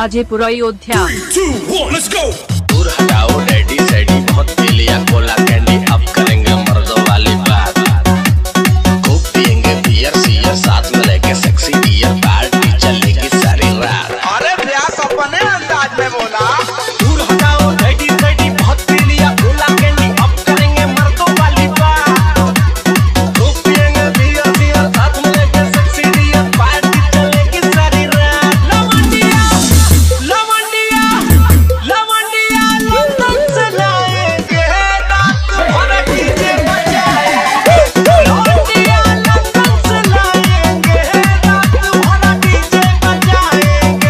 Rajepur Ayodhya. 3, 2, 1, let's go। दूर हटाओ daddy सैडी, बहुत पी लिया कोला कैंडी, अब करेंगे मर्दों वाली बात। खूब पियेंगे बियर सियर, साथ में लेके सेक्सी बियर, पार्टी चलेगी सारी रात। अरे व्यास अपने अंदाज में बोला। दूर हटाओ डैडी सैडी, बहुत पी लिया कोला कैंडी, अब करेंगे मर्दों वाली बात। खूब पियेंगे बियर सियर, साथ में लेके सेक्सी बियर, पार्टी चलेगी सारी रात। लवंडिया लवंडिया लवंडिया लंदन से लाएंगे, रात भर डीजे बजाएंगे। लवंडिया लंदन से लाएंगे, रात भर डीजे बजाएंगे।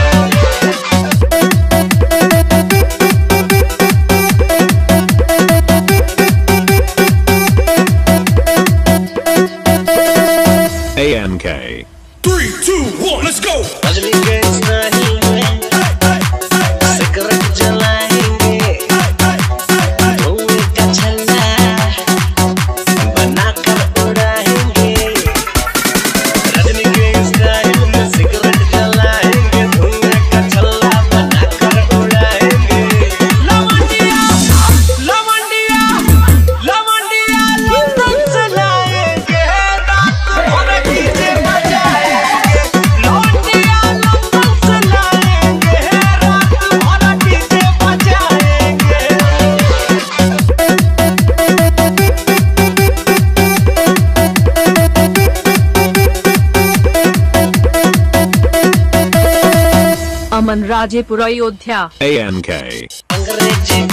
AMK। 3, 2, 1, let's go। रजनी के स्टाइल में सिगरेट जलाएंगे, धुएं का छल्ला बनाकर उड़ाएंगे। रजनी के स्टाइल में सिगरेट जलाएंगे, धुएं का छल्ला बनाकर उड़ाएंगे। लवंडिया लवंडिया लवंडिया लंदन से लाएंगे, रात भर डीजे बजाएंगे। लवंडिया लंदन से लाएंगे, रात भर डीजे बजाएंगे। अमन राजेपुर अयोध्या। AMK। अंग्रेजी